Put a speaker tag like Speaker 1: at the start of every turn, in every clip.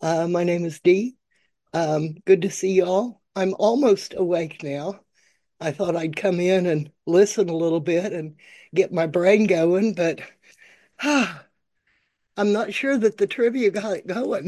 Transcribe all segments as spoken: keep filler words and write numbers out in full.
Speaker 1: Uh, my name is Dee. Um, good to see y'all. I'm almost awake now. I thought I'd come in and listen a little bit and get my brain going, but ah, I'm not sure that the trivia got it going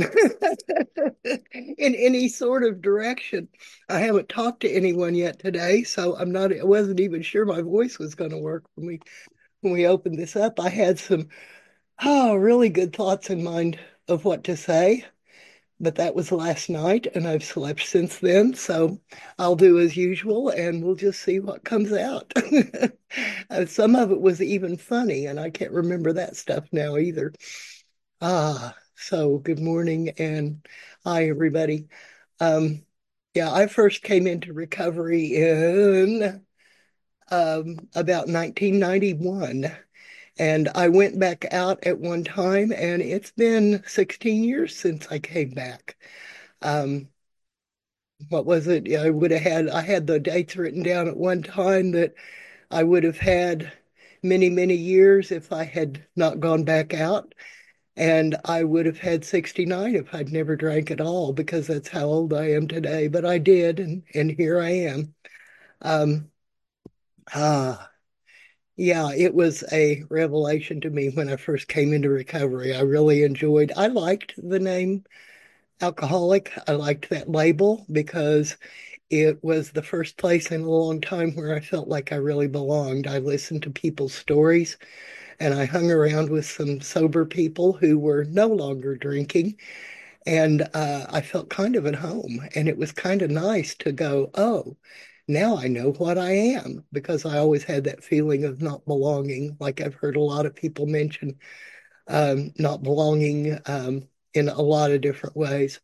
Speaker 1: in any sort of direction. I haven't talked to anyone yet today, so I'm not, I wasn't even sure my voice was going to work when we when we opened this up. I had some oh really good thoughts in mind of what to say. But that was last night, and I've slept since then. So I'll do as usual, and we'll just see what comes out. Uh, Some of it was even funny, and I can't remember that stuff now either. Ah, so good morning, and hi, everybody. Um, yeah, I first came into recovery in um, about nineteen ninety-one, and I went back out at one time, and it's been sixteen years since I came back. Um, what was it? Yeah, I would have had, I had the dates written down at one time that I would have had many, many years if I had not gone back out. And I would have had sixty-nine if I'd never drank at all, because that's how old I am today. But I did, and, and here I am. Um, ah, yeah, it was a revelation to me when I first came into recovery. I really enjoyed, I liked the name alcoholic. I liked that label because it was the first place in a long time where I felt like I really belonged. I listened to people's stories and I hung around with some sober people who were no longer drinking. And uh, I felt kind of at home. And it was kind of nice to go, oh, now I know what I am, because I always had that feeling of not belonging. Like I've heard a lot of people mention um, not belonging um, in a lot of different ways.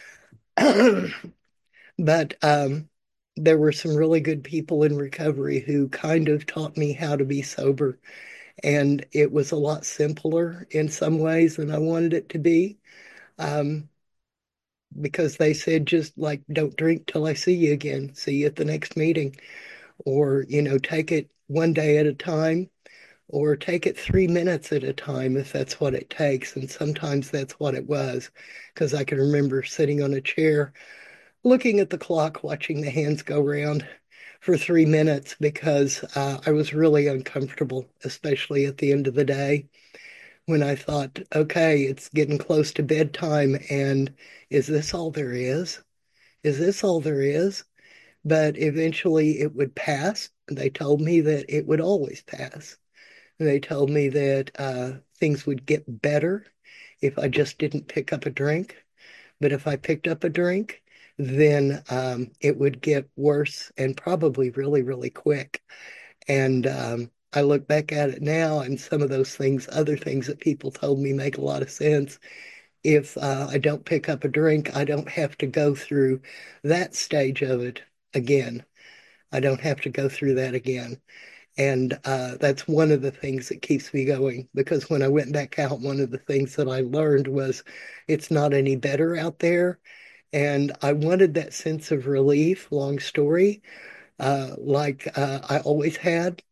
Speaker 1: But um, there were some really good people in recovery who kind of taught me how to be sober. And it was a lot simpler in some ways than I wanted it to be. Um, because they said, just like, don't drink till I see you again. See you at the next meeting. Or, you know, take it one day at a time, or take it three minutes at a time if that's what it takes. And sometimes that's what it was. Because I can remember sitting on a chair looking at the clock, watching the hands go round for three minutes because uh, I was really uncomfortable, especially at the end of the day when I thought, okay, it's getting close to bedtime, and is this all there is? Is this all there is? But eventually it would pass. They told me that it would always pass. They told me that uh, things would get better if I just didn't pick up a drink. But if I picked up a drink, then um, it would get worse and probably really, really quick. And um, I look back at it now, and some of those things, other things that people told me, make a lot of sense. If uh, I don't pick up a drink, I don't have to go through that stage of it again. I don't have to go through that again. And uh, that's one of the things that keeps me going, because when I went back out, one of the things that I learned was it's not any better out there. And I wanted that sense of relief, long story, uh, like uh, I always had,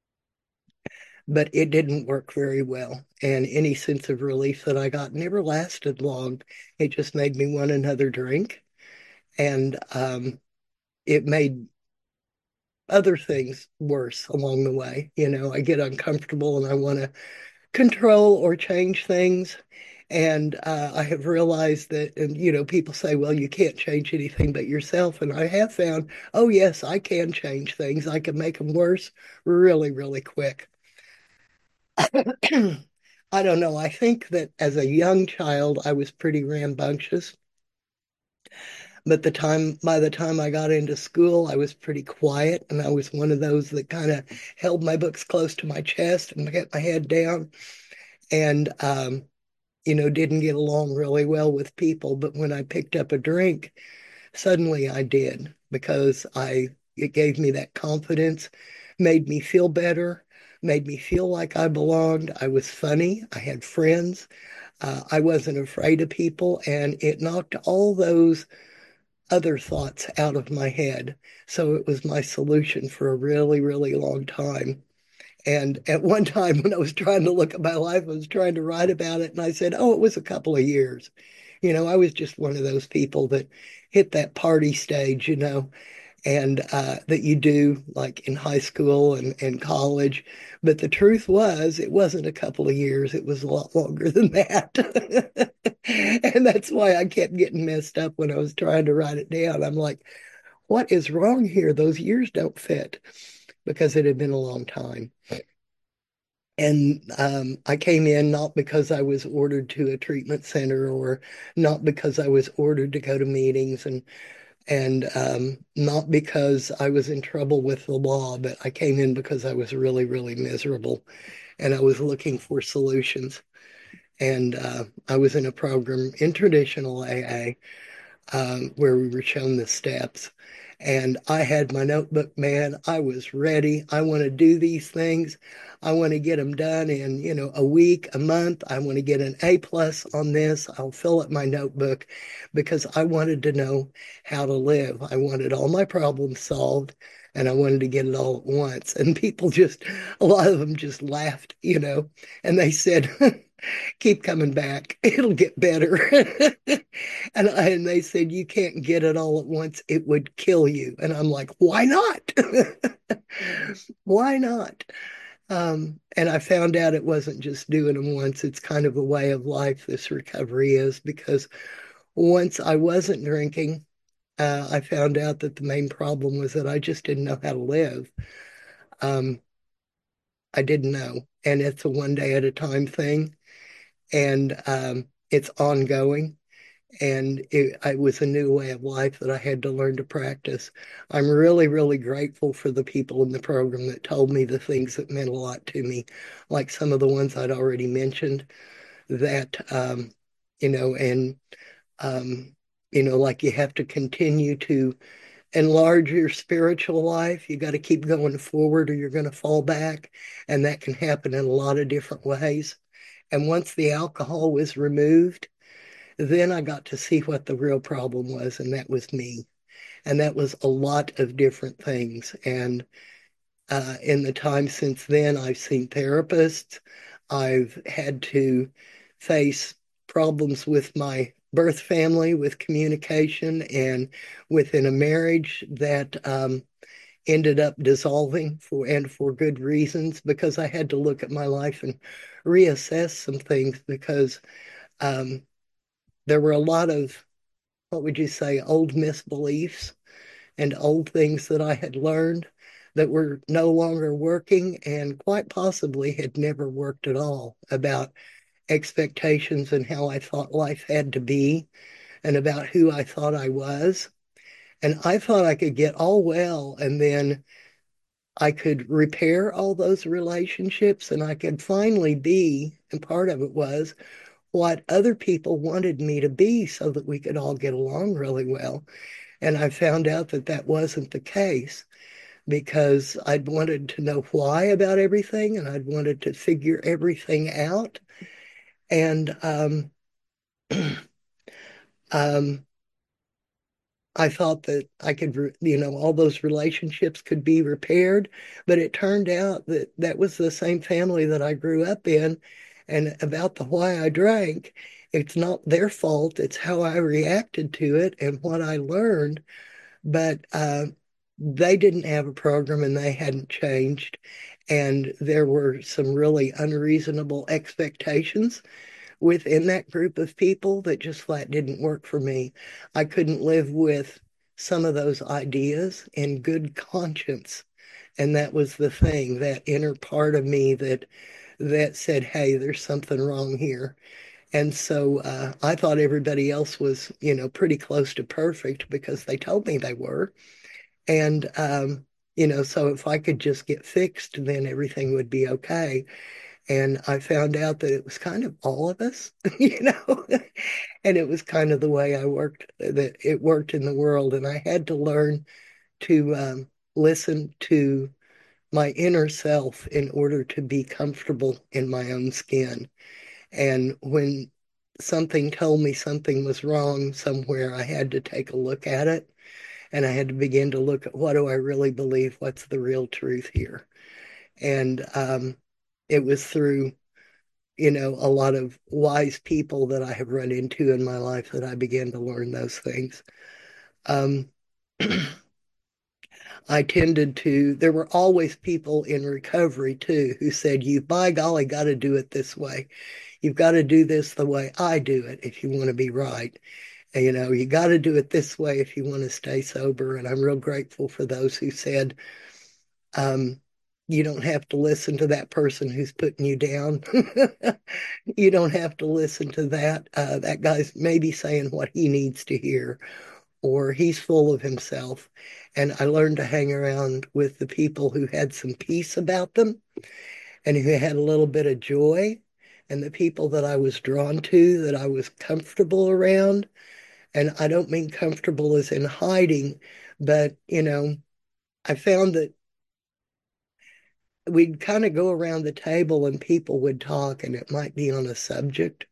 Speaker 1: but it didn't work very well. And any sense of relief that I got never lasted long. It just made me want another drink. And um, it made other things worse along the way. You know, I get uncomfortable and I want to control or change things. And uh, I have realized that, and you know, people say, well, you can't change anything but yourself. And I have found, oh, yes, I can change things. I can make them worse really, really quick. I don't know. I think that as a young child, I was pretty rambunctious. But the time, by the time I got into school, I was pretty quiet. And I was one of those that kind of held my books close to my chest and kept my head down. And um, you know, didn't get along really well with people. But when I picked up a drink, suddenly I did, because I it gave me that confidence, made me feel better, made me feel like I belonged. I was funny. I had friends. Uh, I wasn't afraid of people, and it knocked all those other thoughts out of my head. So it was my solution for a really, really long time. And at one time, when I was trying to look at my life, I was trying to write about it, and I said, oh, it was a couple of years. You know, I was just one of those people that hit that party stage, you know, and uh, that you do like in high school and, and college. But the truth was, it wasn't a couple of years, it was a lot longer than that. And that's why I kept getting messed up when I was trying to write it down. I'm like, what is wrong here? Those years don't fit because it had been a long time. And um, I came in not because I was ordered to a treatment center or not because I was ordered to go to meetings and and um, not because I was in trouble with the law, but I came in because I was really, really miserable and I was looking for solutions. And uh, I was in a program in traditional A A um, where we were shown the steps. And I had my notebook, man. I was ready. I want to do these things. I want to get them done in, you know, a week, a month. I want to get an A plus on this. I'll fill up my notebook because I wanted to know how to live. I wanted all my problems solved and I wanted to get it all at once. And people just, a lot of them just laughed, you know, and they said, keep coming back. It'll get better. and, and they said, you can't get it all at once. It would kill you. And I'm like, why not? Why not? Um, and I found out it wasn't just doing them once. It's kind of a way of life, this recovery is, because once I wasn't drinking, uh, I found out that the main problem was that I just didn't know how to live. Um, I didn't know. And it's a one day at a time thing. And um, it's ongoing. And it, it was a new way of life that I had to learn to practice. I'm really, really grateful for the people in the program that told me the things that meant a lot to me, like some of the ones I'd already mentioned that, um, you know, and, um, you know, like you have to continue to enlarge your spiritual life. You got to keep going forward or you're going to fall back. And that can happen in a lot of different ways. And once the alcohol was removed, then I got to see what the real problem was, and that was me. And that was a lot of different things. And uh, in the time since then, I've seen therapists. I've had to face problems with my birth family, with communication, and within a marriage that um, ended up dissolving for and for good reasons because I had to look at my life and reassess some things because um, there were a lot of, what would you say, old misbeliefs and old things that I had learned that were no longer working and quite possibly had never worked at all about expectations and how I thought life had to be and about who I thought I was. And I thought I could get all well and then I could repair all those relationships and I could finally be, and part of it was what other people wanted me to be so that we could all get along really well. And I found out that that wasn't the case because I'd wanted to know why about everything and I'd wanted to figure everything out. And um, um, I thought that I could, you know, all those relationships could be repaired. But it turned out that that was the same family that I grew up in. And about the why I drank, it's not their fault. It's how I reacted to it and what I learned. But uh, they didn't have a program and they hadn't changed. And there were some really unreasonable expectations within that group of people that just flat didn't work for me. I couldn't live with some of those ideas in good conscience. And that was the thing, that inner part of me that that said, hey, there's something wrong here. And so uh, I thought everybody else was, you know, pretty close to perfect because they told me they were. And, um, you know, so if I could just get fixed, then everything would be okay. And I found out that it was kind of all of us, you know, and it was kind of the way I worked, that it worked in the world. And I had to learn to um, listen to my inner self in order to be comfortable in my own skin. And when something told me something was wrong somewhere, I had to take a look at it. And I had to begin to look at what do I really believe? What's the real truth here? And um, it was through you know, a lot of wise people that I have run into in my life that I began to learn those things. Um, I tended to, there were always people in recovery too who said, you, by golly, got to do it this way. You've got to do this the way I do it if you want to be right. And, you know, you got to do it this way if you want to stay sober. And I'm real grateful for those who said, um, you don't have to listen to that person who's putting you down. You don't have to listen to that. Uh, that guy's maybe saying what he needs to hear, or he's full of himself. And I learned to hang around with the people who had some peace about them and who had a little bit of joy, and the people that I was drawn to, that I was comfortable around. And I don't mean comfortable as in hiding, but, you know, I found that we'd kind of go around the table and people would talk, and it might be on a subject.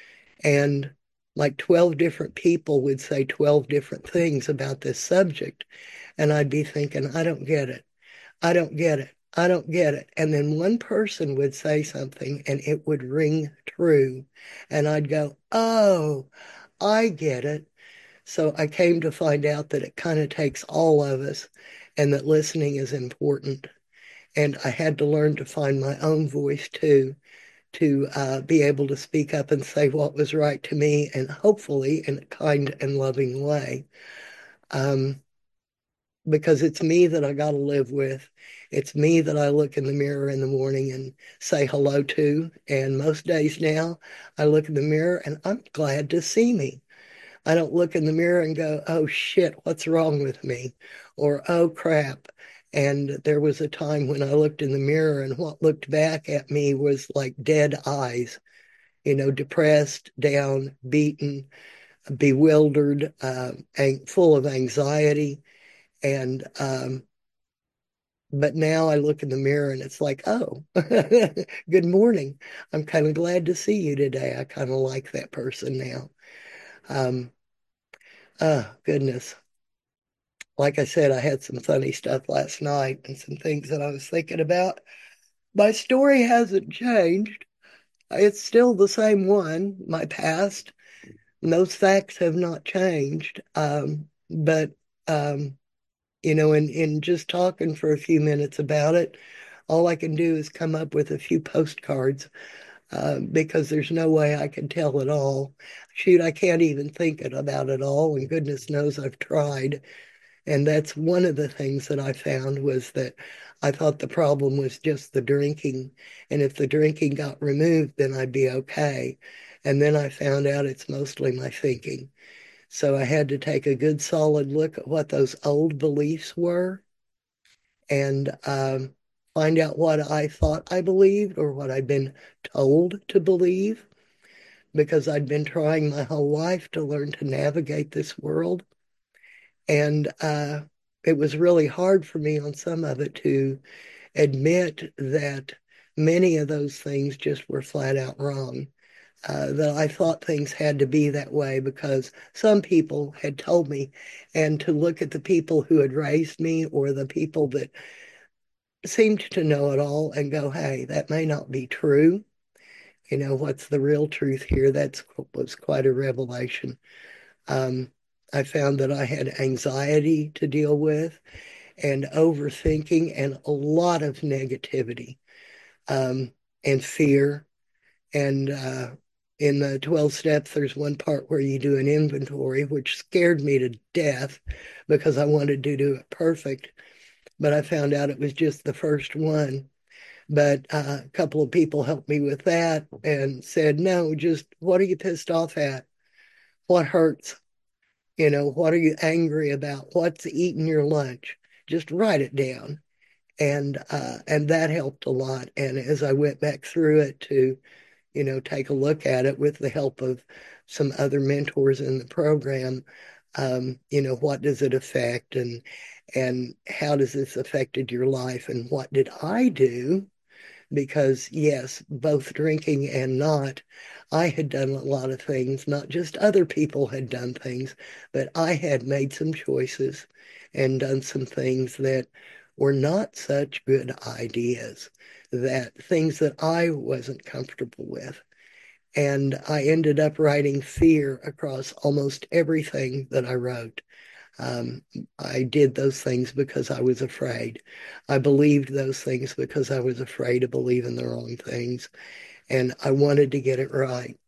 Speaker 1: And like twelve different people would say twelve different things about this subject. And I'd be thinking, I don't get it. I don't get it. I don't get it. And then one person would say something and it would ring true. And I'd go, oh, I get it. So I came to find out that it kind of takes all of us and that listening is important. And I had to learn to find my own voice too, to uh, be able to speak up and say what was right to me, and hopefully in a kind and loving way. Um, because it's me that I got to live with. It's me that I look in the mirror in the morning and say hello to. And most days now, I look in the mirror and I'm glad to see me. I don't look in the mirror and go, oh shit, what's wrong with me? Or oh crap. And there was a time when I looked in the mirror and what looked back at me was like dead eyes, you know, depressed, down, beaten, bewildered, uh, full of anxiety. And, um, but now I look in the mirror and it's like, oh, good morning. I'm kind of glad to see you today. I kind of like that person now. Um, oh, goodness. Like I said, I had some funny stuff last night and some things that I was thinking about. My story hasn't changed. It's still the same one, my past. And those facts have not changed. Um, but, um, you know, in, in just talking for a few minutes about it, all I can do is come up with a few postcards uh, because there's no way I can tell it all. Shoot, I can't even think it about it all, and goodness knows I've tried. And that's one of the things that I found was that I thought the problem was just the drinking. And if the drinking got removed, then I'd be okay. And then I found out it's mostly my thinking. So I had to take a good solid look at what those old beliefs were and um, find out what I thought I believed or what I'd been told to believe because I'd been trying my whole life to learn to navigate this world. And uh, it was really hard for me on some of it to admit that many of those things just were flat out wrong. Uh, that I thought things had to be that way because some people had told me, and to look at the people who had raised me or the people that seemed to know it all and go, hey, that may not be true. You know, what's the real truth here? That's was quite a revelation. Um, I found that I had anxiety to deal with and overthinking and a lot of negativity um, and fear. And uh, in the twelve steps, there's one part where you do an inventory, which scared me to death because I wanted to do it perfect. But I found out it was just the first one. But uh, a couple of people helped me with that and said, no, just what are you pissed off at? What hurts? You know, what are you angry about? What's eating your lunch? Just write it down. And uh, and that helped a lot. And as I went back through it to, you know, take a look at it with the help of some other mentors in the program, um, you know, what does it affect and and how does this affected your life and what did I do? Because yes, both drinking and not, I had done a lot of things, not just other people had done things, but I had made some choices and done some things that were not such good ideas, that things that I wasn't comfortable with. And I ended up writing fear across almost everything that I wrote. Um, I did those things because I was afraid. I believed those things because I was afraid to believe in the wrong things. And I wanted to get it right.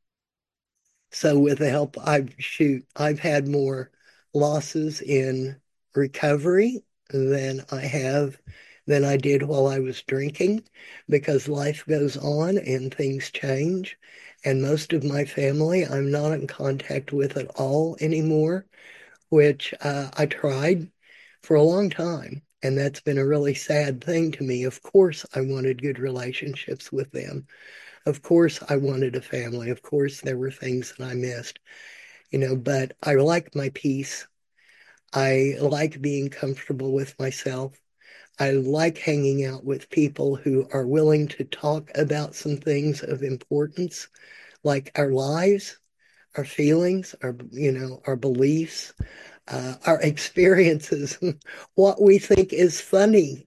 Speaker 1: So with the help, I've shoot, I've had more losses in recovery than I have than I did while I was drinking because life goes on and things change. And most of my family I'm not in contact with at all anymore, which uh, I tried for a long time. And that's been a really sad thing to me. Of course, I wanted good relationships with them. Of course, I wanted a family. Of course, there were things that I missed, you know, but I like my peace. I like being comfortable with myself. I like hanging out with people who are willing to talk about some things of importance, like our lives, our feelings, our, you know, our beliefs, uh, our experiences, what we think is funny,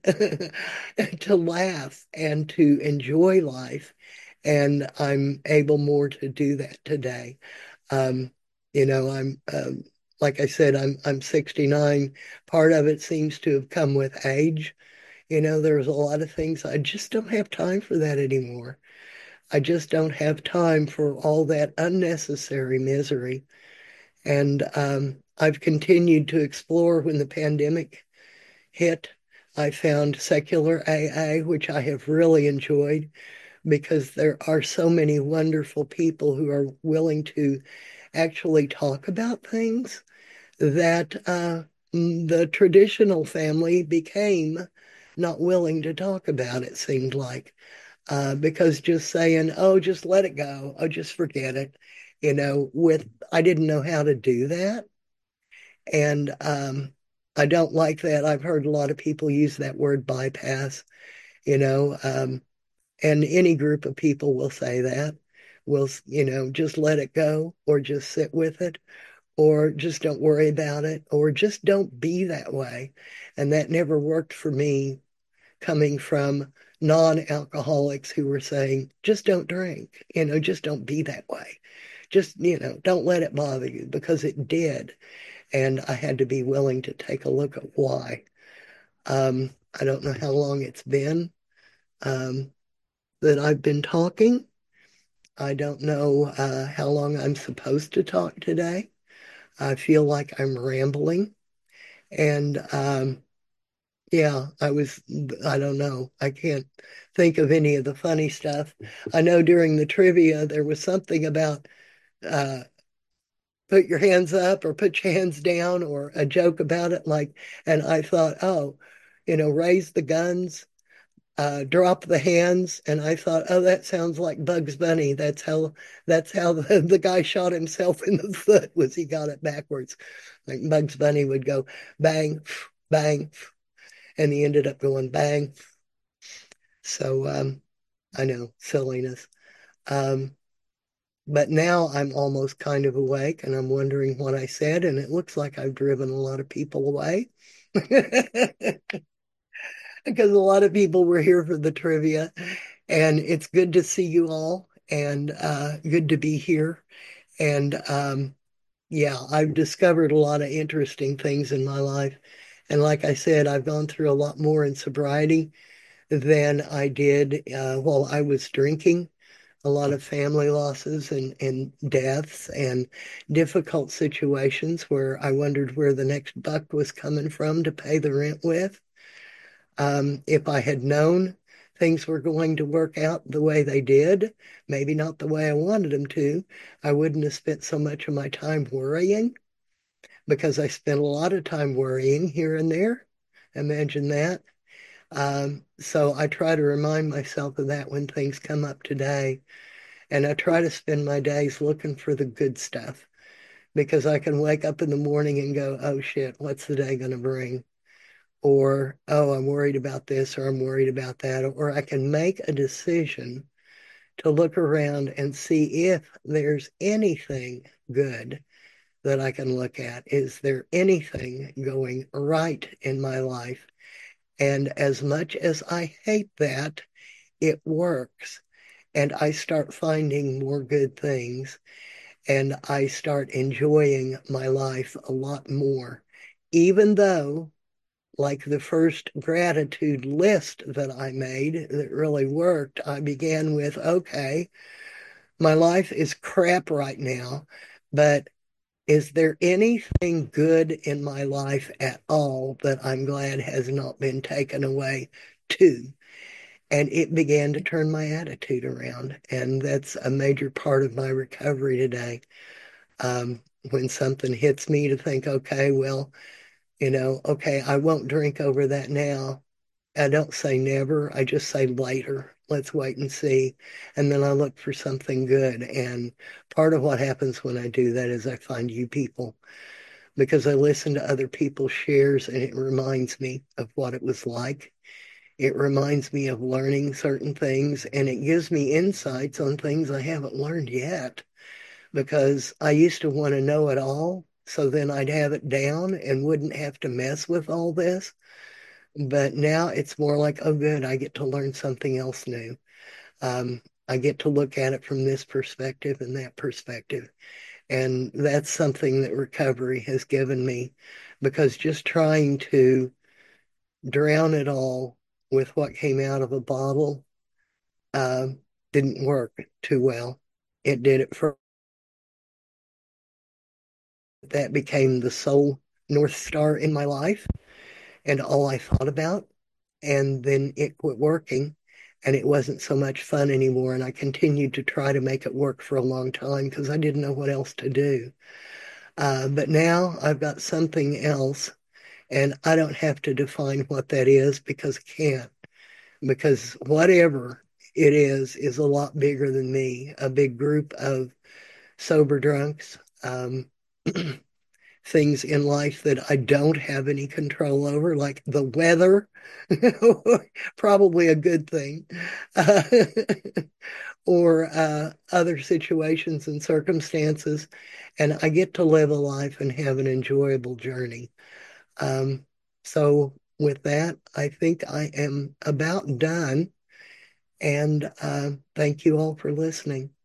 Speaker 1: to laugh and to enjoy life. And I'm able more to do that today. Um, you know, I'm um, like I said, I'm I'm sixty-nine. Part of it seems to have come with age. You know, there's a lot of things I just don't have time for that anymore. I just don't have time for all that unnecessary misery. And um, I've continued to explore when the pandemic hit. I found secular A A, which I have really enjoyed because there are so many wonderful people who are willing to actually talk about things that uh, the traditional family became not willing to talk about, it seemed like. Uh, because just saying, oh, just let it go, oh, just forget it, you know, with, I didn't know how to do that. And um, I don't like that. I've heard a lot of people use that word bypass, you know, um, and any group of people will say that. Will, you know, just let it go or just sit with it or just don't worry about it or just don't be that way. And that never worked for me coming from non-alcoholics who were saying, just don't drink, you know, just don't be that way. Just, you know, don't let it bother you because it did. And I had to be willing to take a look at why. Um, I don't know how long it's been um, that I've been talking. I don't know uh, how long I'm supposed to talk today. I feel like I'm rambling. And um, yeah, I was, I don't know. I can't think of any of the funny stuff. I know during the trivia, there was something about uh, put your hands up or put your hands down or a joke about it. Like, and I thought, oh, you know, raise the guns, uh, drop the hands. And I thought, oh, that sounds like Bugs Bunny. That's how, that's how the, the guy shot himself in the foot was he got it backwards. Like Bugs Bunny would go bang, bang, and he ended up going bang. So, um, I know, silliness. Um, but now I'm almost kind of awake and I'm wondering what I said, and it looks like I've driven a lot of people away because a lot of people were here for the trivia, and it's good to see you all and uh, good to be here. And um, yeah, I've discovered a lot of interesting things in my life. And like I said, I've gone through a lot more in sobriety than I did uh, while I was drinking. A lot of family losses and, and deaths and difficult situations where I wondered where the next buck was coming from to pay the rent with. Um, if I had known things were going to work out the way they did, maybe not the way I wanted them to, I wouldn't have spent so much of my time worrying because I spent a lot of time worrying here and there. Imagine that. Um, so I try to remind myself of that when things come up today. And I try to spend my days looking for the good stuff because I can wake up in the morning and go, oh shit, what's the day going to bring? Or, oh, I'm worried about this or I'm worried about that. Or I can make a decision to look around and see if there's anything good that I can look at. Is there anything going right in my life? And as much as I hate that, it works. And I start finding more good things and I start enjoying my life a lot more. Even though, like the first gratitude list that I made that really worked, I began with, okay, my life is crap right now, but is there anything good in my life at all that I'm glad has not been taken away too? And it began to turn my attitude around. And that's a major part of my recovery today. Um, when something hits me to think, okay, well, you know, okay, I won't drink over that now. I don't say never, I just say later. Let's wait and see. And then I look for something good. And part of what happens when I do that is I find you people because I listen to other people's shares and it reminds me of what it was like. It reminds me of learning certain things and it gives me insights on things I haven't learned yet because I used to want to know it all. So then I'd have it down and wouldn't have to mess with all this. But now it's more like, oh, good, I get to learn something else new. Um, I get to look at it from this perspective and that perspective. And that's something that recovery has given me because just trying to drown it all with what came out of a bottle uh, didn't work too well. It did it for that became the sole North Star in my life and all I thought about. And then it quit working and it wasn't so much fun anymore. And I continued to try to make it work for a long time because I didn't know what else to do. Uh, but now I've got something else and I don't have to define what that is because I can't. Because whatever it is, is a lot bigger than me. A big group of sober drunks, um, things in life that I don't have any control over, like the weather, probably a good thing, uh, or uh, other situations and circumstances. And I get to live a life and have an enjoyable journey. Um, so, with that, I think I am about done. And uh, thank you all for listening.